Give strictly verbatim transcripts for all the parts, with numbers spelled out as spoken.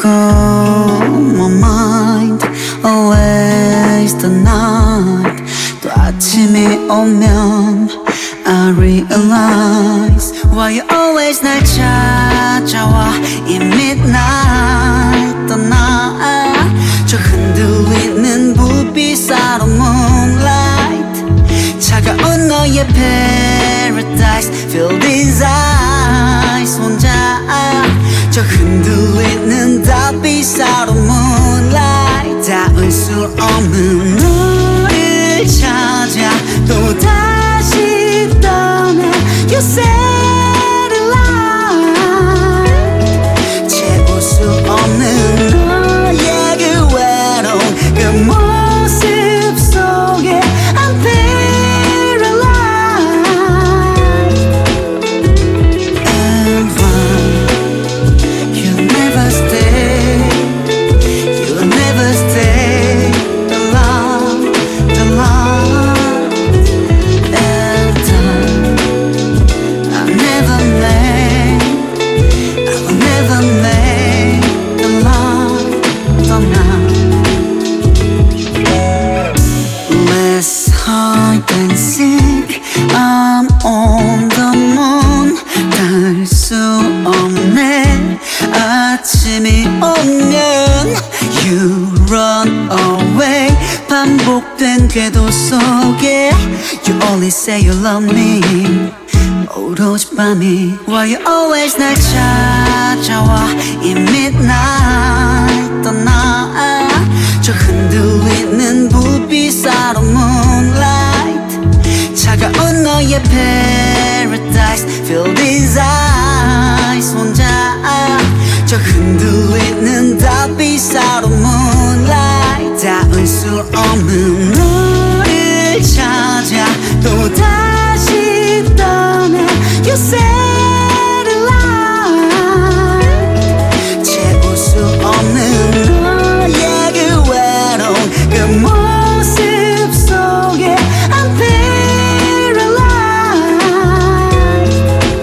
my mind always the night. 또 아침이 오면 I realize why you always 날 찾아와 이 midnight 떠나 저 흔들리는 불빛 아로 moonlight 차가운 너의 paradise feel these eyes 혼자 저 흔들리는 달빛 아로 moonlight 닿을 수 없는 너를 찾아 또 다시 떠나 You set a light 채울 수 없는 너의 그 외로운 그 모습 속에 I'm paralyzed And why you never stay You never stay the love, the love And I never make I will never make the love for now Let's hide and seek I'm on the moon 닿을 수 없네 아침이 오면 You run away 반복된 궤도 속에 You only say you love me 오로지 밤이 Why you always 날 찾아와 이 midnight 떠나 저 흔들리는 불빛 아로 moonlight 차가운 너의 paradise Feel these eyes 혼자 저 흔들리는 달빛 아로 moonlight 닿을 수 없는 너를 찾아 또 다시 떠나 You set a light 채울 수 없는 너의 그 외로운 그 모습 속에 I'm paralyzed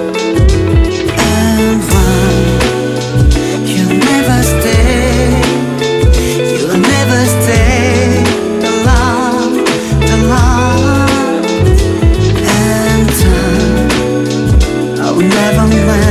And why you never stay You never stay the love, the love And I will never make